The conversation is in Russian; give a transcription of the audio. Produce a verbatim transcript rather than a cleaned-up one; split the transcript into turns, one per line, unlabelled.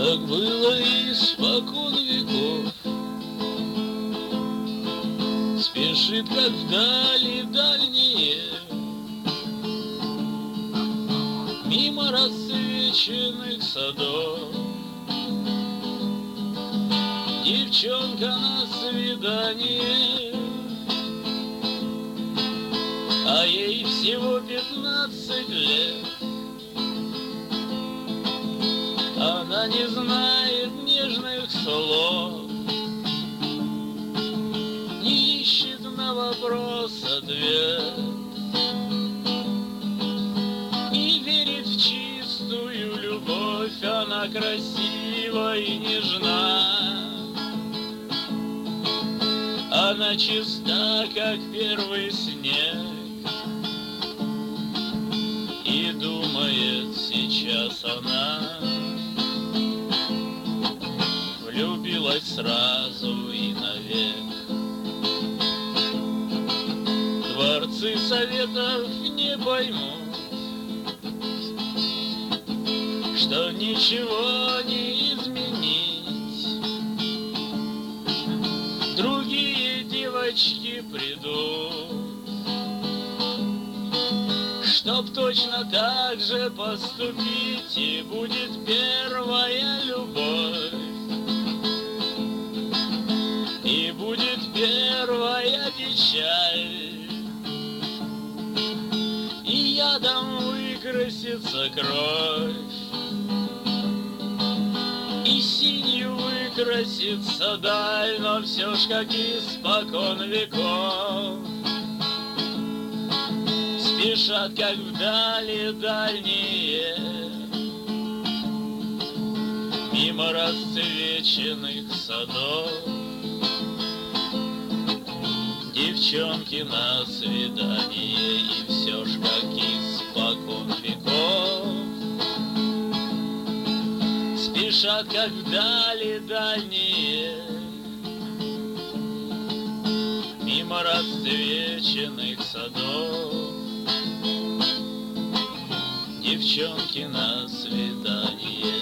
Так было испокон веков. Спешит, как вдали дальние, мимо расцвеченных садов. Девчонка на свидание, а ей всего пятнадцать лет. Она не знает нежных слов, не ищет на вопрос ответ, не верит в чистую любовь. Она красива и нежна, она чиста, как первый снег, и думает сейчас она влюбилась сразу и навек. Творцы советов не поймут, что ничего не изменить. Другие девочки придут, чтоб точно так же поступить, и будет первая любовь, и будет первая печаль, и ядом выкрасится кровь, и синью выкрасится даль, но все ж как испокон веков. Спешат, как вдали дальние, мимо расцвеченных садов. Девчонки на свидание, и все ж как испокон веков. Спешат, как вдали дальние, мимо расцвеченных садов. Девчонки на свидание.